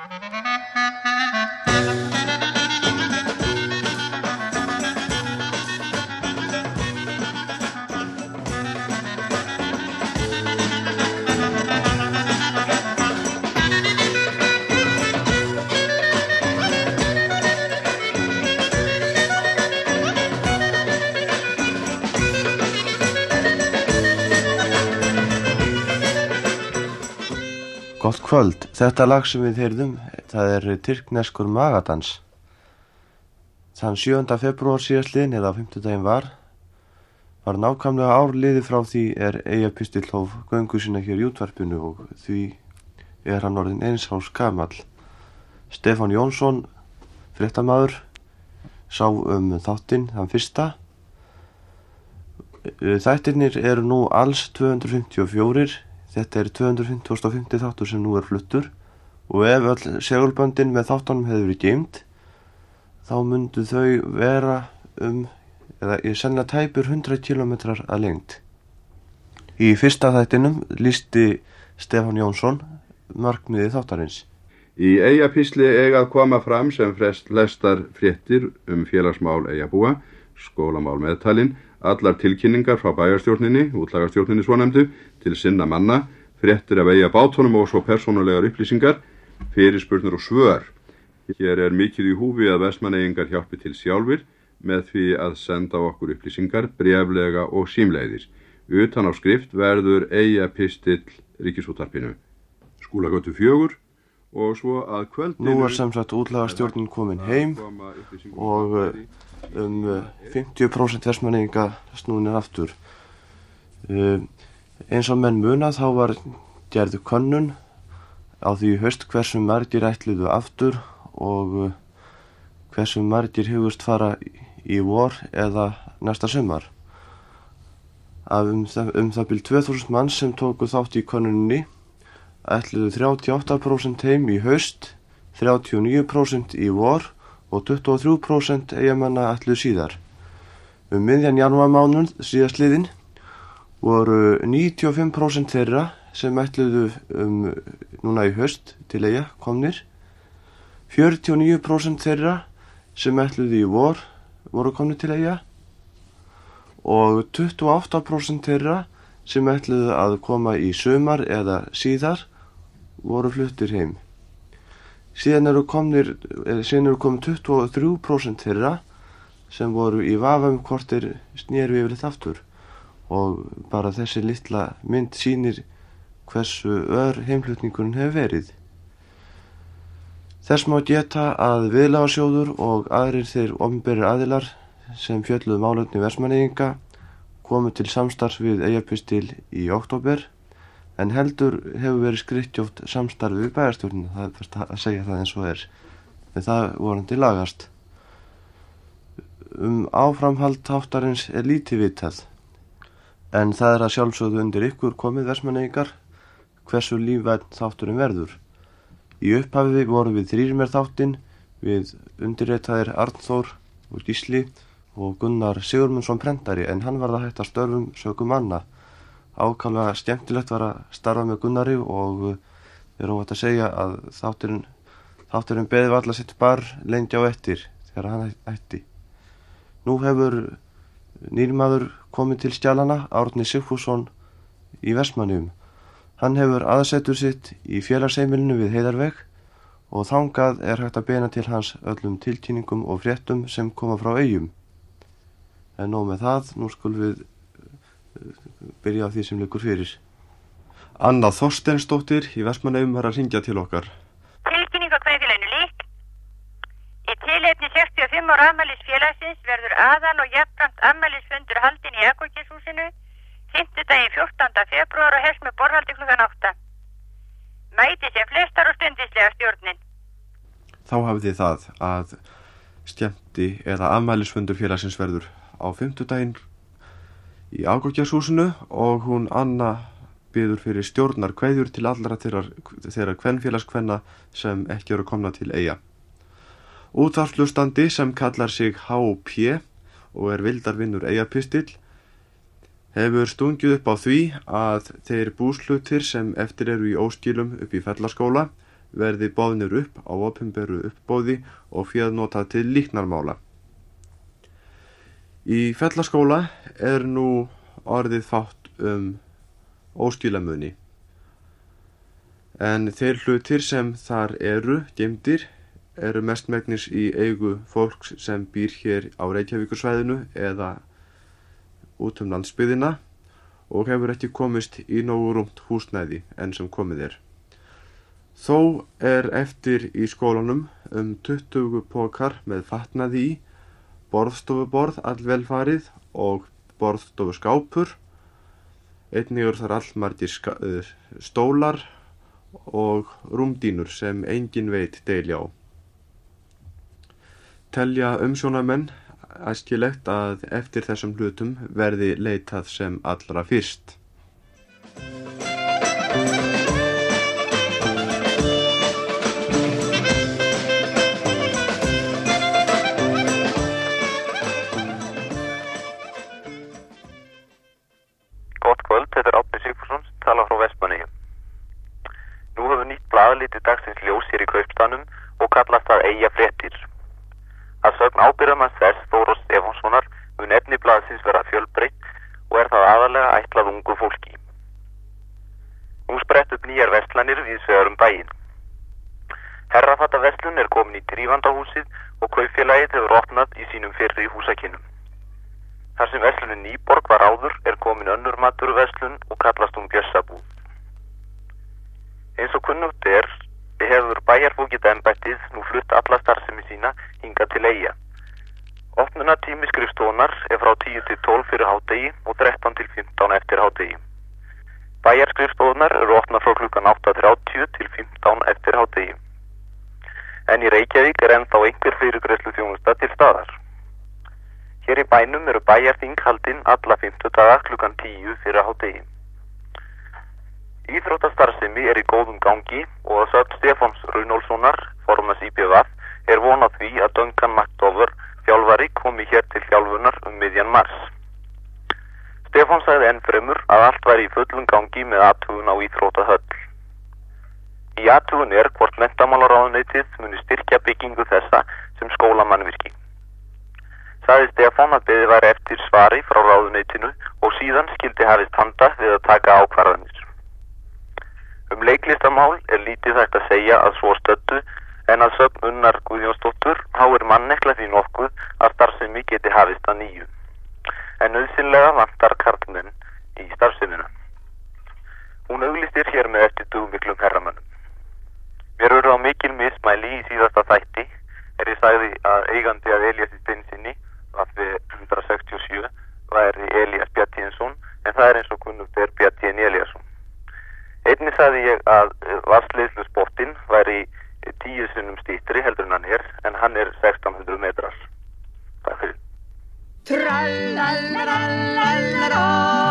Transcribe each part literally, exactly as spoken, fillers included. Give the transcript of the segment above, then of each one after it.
Gott kvöld, þetta lag sem við heyrðum, það er tyrkneskur magadans. Þann sjöunda febrúar síðastliðinn eða á fimmtudaginn var, var nákvæmlega ár liðið frá því er Eyjapistill hóf göngu sína hér í útvarpinu og því er hann orðinn eins árs gamall. Stefán Jónsson, fréttamaður, sá um þáttinn þann fyrsta. Þættirnir eru nú alls tvö hundruð fimmtíu og fjögur. Þetta er tvö hundruð fimmtugasta og fimmta þáttur sem nú er fluttur og ef öll segulböndin með þáttunum hefur verið geymt þá myndu þau vera um, eða ég sennilega tæpur hundrað kílómetrar að lengd. Í fyrsta þættinum lýsti Stefán Jónsson markmiði þáttarins. Í Eyjapistli eiga að koma fram sem flestar fréttir um félagsmál Eyjabúa, skólamál meðtalin, allar tilkynningar frá bæjarstjórninni, útlagarstjórninni svonefndu, til sinna manna, fréttir af Eyjabátunum og svo persónulegar upplýsingar, fyrirspurnir og svör. Hér er mikið í húfi að Vestmanneyingar hjálpi til sjálfir með því að senda okkur upplýsingar, bréflega og símleiðis. Utan á skrift verður Eyjapistill Ríkisútvarpinu. Skúlagötu fjögur og svo að kvöldinu... Nú er sem sagt útlagarstjórnin komin heim og um fimmtíu prósent Vestmanneyinga snúnir aftur. Uh, eins og menn muna þá var gerðu könnun á því haust hversu margir ætluðu aftur og uh, hversu margir hugust fara í vor eða næsta sumar. Af um, um það bil tvö þúsund manns sem tóku þátt í könnuninni ætluðu þrjátíu og átta prósent heim í haust, þrjátíu og níu prósent í vor og tuttugu og þrjú prósent Eyjamanna ætluðu síðar. Um miðjan janúarmánuð síðastliðinn voru níutíu og fimm prósent þeirra sem ætluðu um, núna í haust til Eyja komnir, fjörutíu og níu prósent þeirra sem ætluðu í vor voru komnir til Eyja og tuttugu og átta prósent þeirra sem ætluðu að koma í sumar eða síðar voru fluttir heim. Síðan eru komnir, síðan eru komin tuttugu og þrjú prósent þeirra sem voru í vafa um hvort þeir snéru yfirleitt aftur og bara þessi litla mynd sýnir hversu ör heimflutningurinn hefur verið. Þess má geta að viðlagasjóður og aðrir þeir opinberir aðilar sem fjölluðu málefni Vestmanneyinga komu til samstarfs við Eyjapistil í október en heldur hefur verið skrittjótt samstarfi við bæjarstjórnina, það er fyrst að segja það eins og er, en það vorandi lagast. Um áframhald þáttarins er lítið vitað, en það er að sjálfsögðu undir ykkur komið Vestmanneyingar hversu lífvænn þátturinn verður. Í upphafi vorum við þrír með þáttinn, við undirritaðir Arnþór og Gísli og Gunnar Sigurmundsson prentari, en hann var að hætta störfum sökum manna. Ákaflega skemmtilegt var að starfa með Gunnari og við erum að segja að þátturinn, þátturinn beði varla sitt bar lengi á eftir þegar hann hætti. Nú hefur nýrmaður komið til skjalana, Árni Sigfússon í Vestmannaeyjum. Hann hefur aðsetur sitt í félagsheimilinu við Heiðarveg og þangað er hægt að beina til hans öllum tilkynningum og fréttum sem koma frá Eyjum. En nóg með það, nú skulum við byrja á því sem liggur fyrir. Anna Þorsteinsdóttir í Vestmannaeyjum var að hringja til okkar. Tilkynning á kveðfélaginu Lík. Í tilefni sextíu og fimm ára afmælis félagsins verður aðal og jafnframt afmælisfundur haldinn í Akokishúsinu fimmtudaginn fjórtánda febrúar og hefst með borðhaldi klukkan átta. Mæti sem flestar og stundislega stjórnin. Þá hafið þið það að skemmti eða afmælisfundur félagsins verður á fimmtudaginn í Akokishúsinu og hún Anna biður fyrir stjórnar kveðjur til allra þeirra, þeirra kvenfélagskvenna sem ekki eru komna til Eyja. Útvarpshlustandi sem kallar sig H P og er vildarvinnur Eyjapistill hefur stungið upp á því að þeir búslutir sem eftir eru í óskilum upp í Fellaskóla verði boðnir upp á opinberu uppboði og féð notað til líknarmála. Í Fellaskóla er nú orðið fátt um óskilamuni, en þeir hlutir sem þar eru geymdir eru mestmegnis í eigu fólks sem býr hér á Reykjavíkursvæðinu eða út um landsbyggðina og hefur ekki komist í nógu rúmt húsnæði enn sem komið er. Þó er eftir í skólanum um tuttugu pokar með fatnaði í, borðstofuborð allvelfarið og borðstofuskápur. Einnig eru þar allmargir stólar og rúmdínur sem engin veit deili á. Telja umsjónarmenn æskilegt að eftir þessum hlutum verði leitað sem allra fyrst. Gott kvöld, þetta er Árni Sigfússon, tala frá Vestmannaeyjum. Nú hefur nýtt blað litið dagsins ljós hér í Kaupstaðnum og kallast það Eyjafréttir. Að sögn ábyrgðarmanns þess, Þórs Stefánssonar, mun efni blaðsins vera fjölbreytt og er það aðalega ætlað ungu fólki. Nú sprett upp nýjar verslanir víðs vegar um bæinn. Herrafattaverslun er komin í Trífandahúsið og kaupfélagið hefur opnað í sínum fyrri húsakynnum. Þar sem verslunin Nýborg var áður er komin önnur matvöruverslun og kallast hún Bjössabúð. Eins og kunnugt er, hefur bæjarfógetaembættið nú flutt alla starfsemi sína hingað til Eyja. Opnunartími skrifstofunnar er frá tíu til tólf fyrir hádegi og þrettán til fimmtán eftir hádegi. Bæjarskrifstofunnar eru opnar frá klukkan átta þrjátíu til fimmtán eftir hádegi. En í Reykjavík er ennþá einhver fyrirgreiðsluþjónusta til staðar. Hér í bænum eru bæjarþing haldin alla fimmtudaga klukkan tíu fyrir hádegi. Íþróttastarfsemi er í góðum gangi og að sögn Stefáns Runólfssonar, formanns í B V A, er von á því að Duncan McDover, þjálfari, komi hér til þjálfunar um miðjan mars. Stefán sagði enn fremur að allt væri í fullum gangi með athugun á íþróttahöll. Í athugun er hvort menntamálaráðuneytið muni styrkja byggingu þessa sem skólamannvirki. Sagði Stefán að beðið væri eftir svari frá ráðuneytinu og síðan skyldi hafist handa við að taka ákvarðanir. Um leiklistamál er lítið hægt að segja að svo stöddu en að sögn Unnar Guðjónsdóttur háir mannekla því nokkuð að starfsemi geti hafist að nýju. En nauðsynlega vantar karlmenn í starfsemina. Hún auglýstir hér með eftir dugmiklum herramönnum. Mér eru á mikil mismæli í síðasta þætti er ég sagði að eigandi að Elíasi Steinsinni, V hundrað sextíu og sjö, væri Elías Bjarthénsson en það er eins og kunnugt er Bjartén Elíasson. Einnig sagði ég að vatnsleiðslusportinn væri tíu sinnum styttri heldur en hann er, en hann er sextán hundruð metrar. Takk fyrir. Tralalalalala,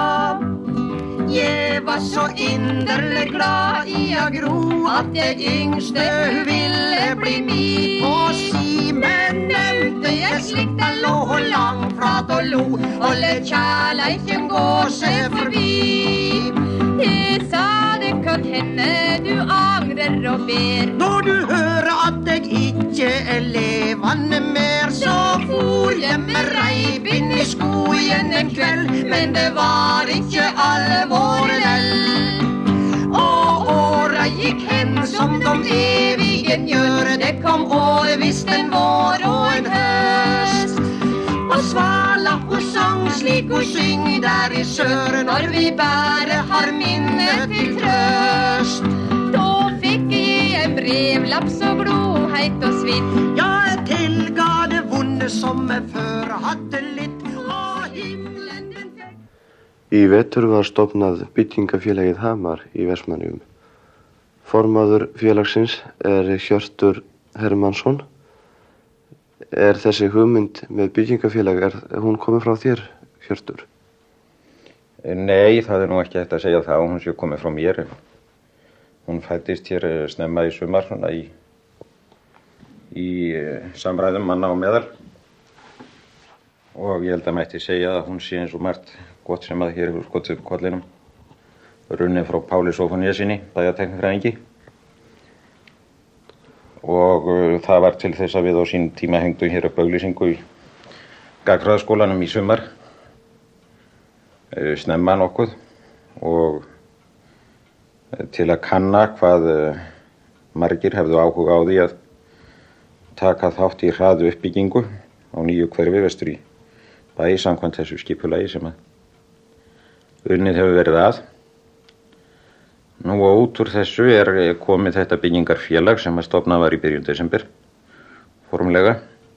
jeg var så inderlig glad i å gro at jeg yngste ville bli mi på si, men nevnte jeg slik da lå langt fra og lo, og let kjærleiken gå seg forbi. Jeg sa det kan hende du angrer og ber. Når du hører at jeg ikke er levende mer, så for jeg med reibinn i skogen en kveld, men det var ikke alvor lell. Og åra gikk hen som de evigen gjør, det kom år visst en vår og en høst. Og svala og sang slik og syng der i sør, når vi bare har minnet til trøst. Da fikk jeg en brevlapp så gloheit og svitt. Ja, jeg tilga det vonde som jeg før hadde litt, og himmelen den fikk. Í vetur var stofnað byggingafélagið Hamar í Vestmannaeyjum. Formaður félagsins er Hjörtur Hermannsson. Er þessi hugmynd með byggingafélag, er hún komið frá þér, Hjörtur? Nei, það er nú ekki hægt að segja það, hún sé komið frá mér. Hún fæddist hér snemma í sumar, svona í, í samræðum manna og meðal. Og ég held að mætti segja að hún sé eins og margt gott sem að hér hefur skotið upp kollinum. Runnið frá Páli Sófoníasinni, bæjartæknifræðingi. og uh, það var til þess að við á sín tíma hengdum hér upp auglýsingu í gagnfræðaskólanum í sumar, uh, snemma nokkuð, og uh, til að kanna hvað uh, margir hefðu áhuga á því að taka þátt í hraðu uppbyggingu á nýju hverfi vestur í bæ samkvæmt þessu skipulagi sem að unnið hefur verið að. Nú og út úr þessu er komið þetta byggingarfélag sem að stofnað var í byrjun desember formlega,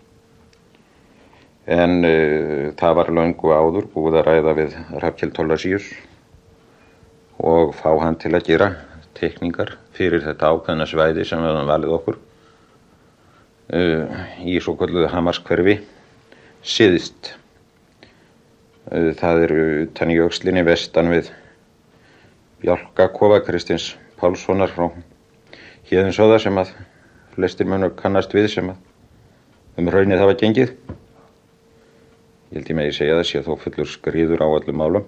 en uh, það var löngu áður búið að ræða við Hrafnkell Thorlacius og fá hann til að gera teikningar fyrir þetta ákveðna svæði sem við höfum valið okkur uh, í svo kölluðu Hamarshverfi syðst. Uh, það er utan í öxlinni vestan við Bjálkakofa Kristins Pálssonar frá Héðinshöfða sem að flestir munur kannast við sem að um hraunið hafa gengið. Ég held ég megi segja það sé þó fullur skriður á öllum málum.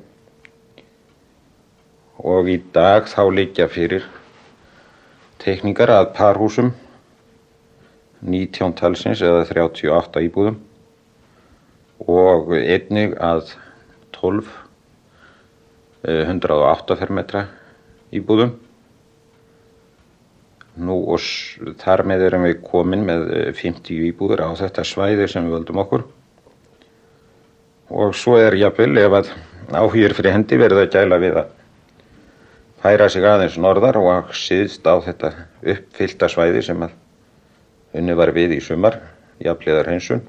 Og í dag þá liggja fyrir teikningar að parhúsum, nítján talsins eða þrjátíu og átta íbúðum og einnig að tólf hundrað og átta fermetra íbúðum. Nú og þar með erum við komin með fimmtíu íbúður á þetta svæði sem við völdum okkur. Og svo er jafnvel ef að áhugir fyrir hendi verið að gæla við að færa sig aðeins norðar og syðst á þetta uppfyllta svæði sem að unnið var við í sumar, jafnhliða hreinsun.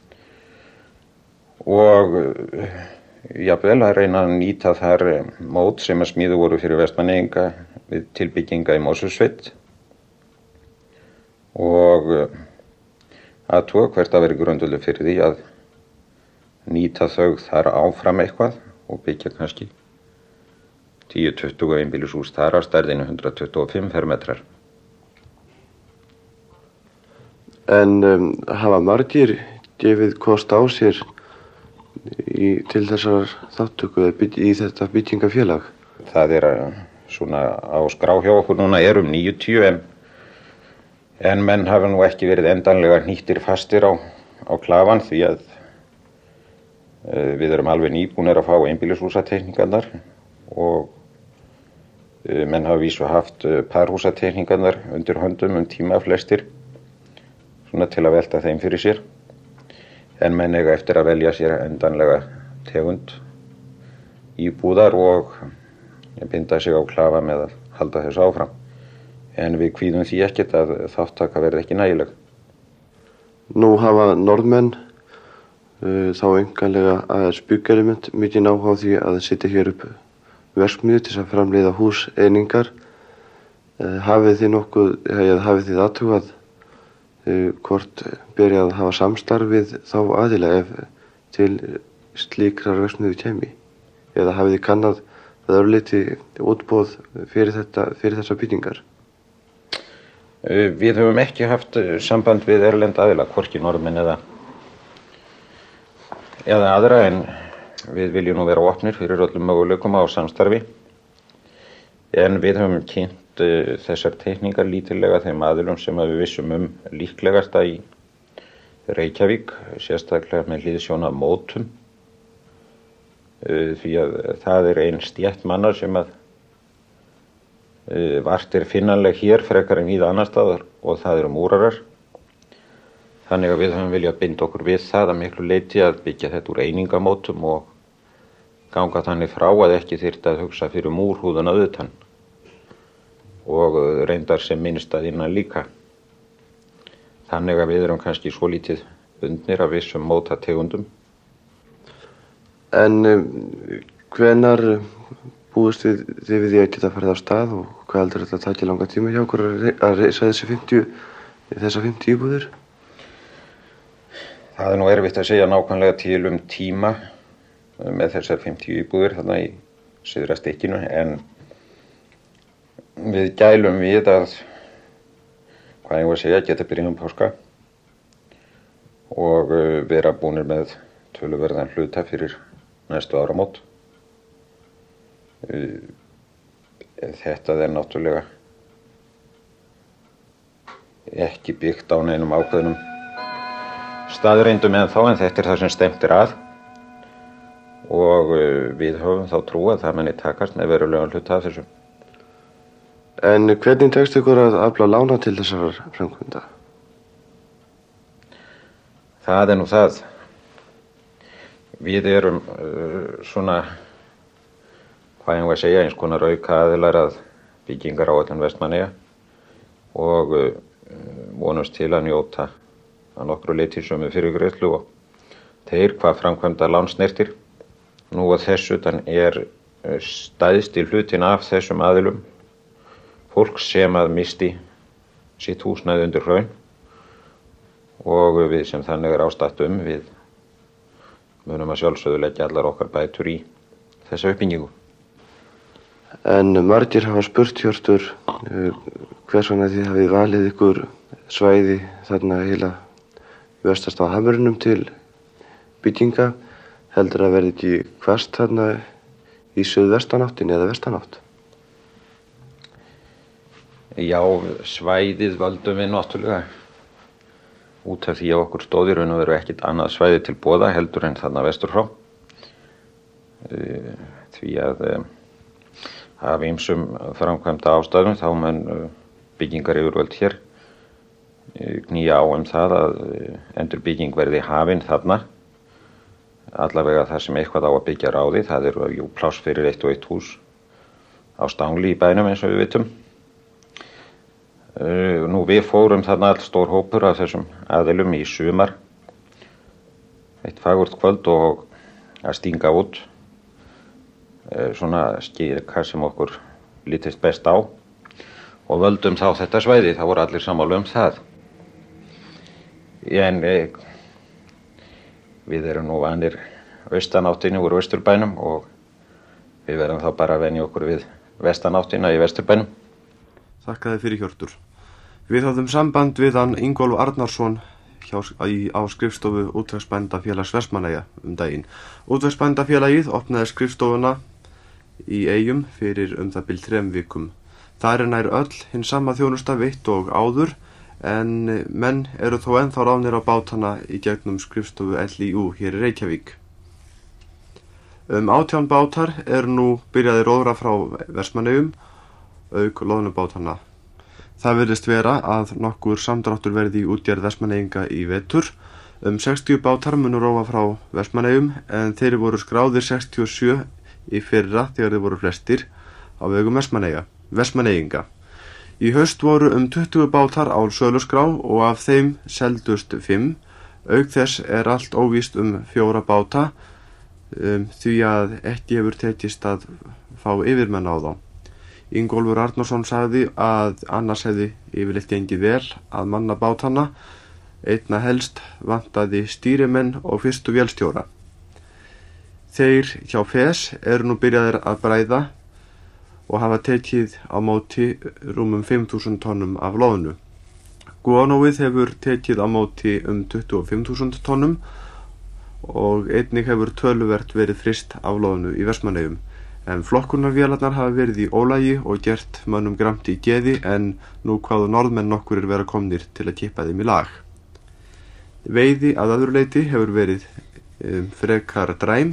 Og jafnvel að reyna að nýta þar mót sem að smíðu voru fyrir Vestmannaeyinga við tilbygginga í Mosfellssveit og athuga hvert að vera grundvöllur fyrir því að nýta þau þar áfram eitthvað og byggja kannski tíu til tuttugu einbýlishús þar á stærðinu hundrað tuttugu og fimm fermetrar. En um, hafa margir gefið kost á sér í, til þessar þáttöku í þetta byggingafélag? Það er svona á skrá hjá okkur núna er um níutíu en, en menn hafa nú ekki verið endanlega hnýttir fastir á, á klafan því að uh, við erum alveg nýbúnir að fá einbýlishúsateikningarnar og uh, menn hafa vísu haft uh, parhúsateikningarnar undir höndum um tíma flestir svona til að velta þeim fyrir sér. En menn eiga eftir að velja sér endanlega tegund íbúðar og binda sig á klafa með að halda þessu áfram. En við kvíðum því ekkert að þáttaka verði ekki nægileg. Nú hafa norðmenn uh, þá enganlega að spuggelement mikið áhuga á því að setja hér upp verksmiðju til að framleiða húseiningar. Uh, hafið þið nokkuð, eða hafið þið athugað Uh, hvort byrja að hafa samstarfið þá aðila ef til slíkrar verksmiðju kæmi eða hafið þið kannað að örliti útboð fyrir, þetta, fyrir þessar byggingar? Uh, við höfum ekki haft samband við erlend aðila, hvorki norðmenn eða, eða aðra en við viljum nú vera opnir fyrir öllum möguleikum á samstarfi en við höfum kynnt þessar teikningar lítillega þeim aðilum sem við vissum um líklegasta í Reykjavík, sérstaklega með hliðsjón af mótum því að það er ein stétt manna sem að vart er finnanleg hér frekar en víða annar staðar og það eru múrarar. Þannig að við höfum viljað binda okkur við það að miklu leyti að byggja þetta úr einingamótum og ganga þannig frá að ekki þyrfti að hugsa fyrir múrhúðuna utan og reyndar sem minnst að innan líka. Þannig að við erum kannski svo lítið bundnir af vissum mótategundum. En um, hvenar búist við þið við því að geta farið á stað og hvað heldur þetta að taka langa tíma hjá okkur að reisa þessi fimmtíu, þessa fimmtíu íbúðir? Það er nú erfitt að segja nákvæmlega til um tíma með þessar fimmtíu íbúðir þarna í syðra stykkinu en við gælum við að, hvað ég var að segja, geta byrjað um páska og vera búnir með töluverðan hluta fyrir næstu áramót. Þetta er náttúrulega ekki byggt á neinum ákveðnum staðreyndum en þá, en þetta er það sem stefnt er að og við höfum þá trú að það muni takast með verulegan hluta af þessu. En hvernig tekst ykkur að afla lána til þessar framkvæmda? Það er nú það. Við erum uh, svona, hvað ég var að segja, eins konar auka aðilar að byggingaráætlun Vestmannaeyja og uh, vonumst til að njóta að nokkru leyti sömu fyrirgreiðslu og þeir hvað framkvæmda lán snertir. Nú að þessu þann er stæðsti hlutin af þessum aðilum fólk sem að misti sitt húsnæði undir hraun og við sem þannig er ástatt um við munum að sjálfsögðu leggja allar okkar bætur í þessa uppbyggingu. En margir hafa spurt Hjörtur hvers vegna þið hafið valið ykkur svæði þarna heila vestast á Hamrinum til bygginga, heldur að verði ekki hvasst þarna í suðvestanáttin eða vestanátt? Já, svæðið völdum við náttúrulega út af því að okkur stóð í raun og veru ekkit annað svæði til boða heldur en þarna vestur frá. Því að af ýmsum framkvæmda ástæðum þá mun byggingaryfirvöld hér knýja á um það að endurbygging verði hafin þarna. Allavega það sem eitthvað á að byggja ráði, það eru jú pláss fyrir eitt og eitt hús á Stangli í bænum eins og við vitum. Nú við fórum þarna all stór hópur af þessum aðilum í sumar, eitt fagurt kvöld og að stinga út svona skýrka sem okkur lítist best á og völdum þá þetta svæði, það voru allir sammála um það. En við erum nú vanir austanáttinni úr Vesturbænum og við verðum þá bara að venja okkur við vestanáttina í Vesturbænum. Þakka þér fyrir Hjörtur. Við hafðum samband við hann Ingólf Arnarsson hjá, í, á skrifstofu Útvegsbændafélags Vestmannaeyja um daginn. Útvegsbændafélagið opnaði skrifstofuna í Eyjum fyrir um það bil þrem vikum. Þar er nær öll hinn sama þjónusta veitt og áður, en menn eru þó ennþá ráðnir á bátana í gegnum skrifstofu L I U hér í Reykjavík. Um átján bátar eru nú byrjaði róðra frá Vestmannaeyjum, auk loðnubátana. Það virðist vera að nokkur samdráttur verði í útgerð Vestmannaeyinga í vetur. Um sextíu bátar munu róa frá Vestmannaeyjum, en þeir voru skráðir sextíu og sjö í fyrra þegar þeir voru flestir á vegum Vestmannaeyja, Vestmannaeyinga. Í haust voru um tuttugu bátar á söluskrá og af þeim seldust fimm. Auk þess er allt óvíst um fjóra báta um, því að ekki hefur tekist að fá yfirmenn á þá. Ingólfur Arnarsson sagði að annars hefði yfirleitt gengið vel að manna bátana, einna helst vantaði stýrimenn og fyrstu vélstjóra. Þeir hjá F E S eru nú byrjaðir að bræða og hafa tekið á móti rúmum fimm þúsund tonnum af loðnu. Guanóið hefur tekið á móti um tuttugu og fimm þúsund tonnum og einnig hefur töluvert verið fryst af loðnu í Vestmannaeyjum. En flokkunarvélarnar hafa verið í ólagi og gert mönnum gramt í geði, en nú hvaðu norðmenn nokkurir vera komnir til að kippa þeim í lag. Veiði að öðru leyti hefur verið um, frekar dræm.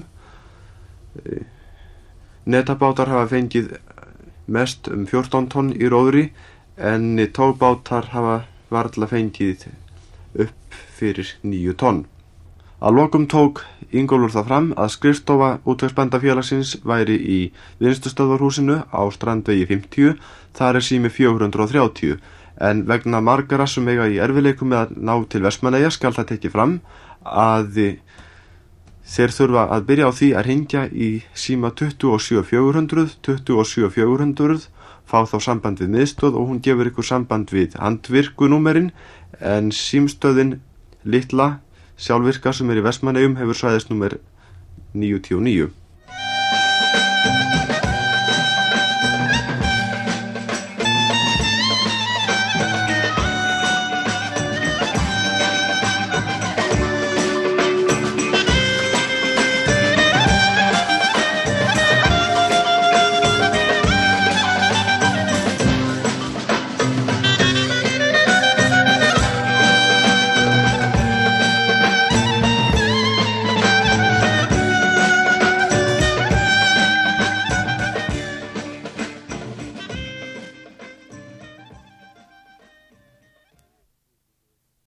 Netabátar hafa fengið mest um fjórtán tonn í róðri, en tógbátar hafa varla fengið upp fyrir níu tonn. Að lokum tók Ingólfur það fram að skrifstofa Útvegsbændafélagsins væri í vinnslustöðvarhúsinu á Strandvegi fimmtíu, þar er sími fjögur hundruð og þrjátíu, en vegna margara sem eiga í erfiðleikum með að ná til Vestmannaeyja skal það tekið fram að þeir þurfa að byrja á því að hringja í síma tuttugu og sjö fjögur hundruð, tuttugu og sjö fjögur hundruð, fá þá samband við miðstöð og hún gefur ykkur samband við handvirkunúmerin, en símstöðin litla sjálfvirka sem er í Vestmannaeyjum hefur svæðisnúmer níutíu og níu.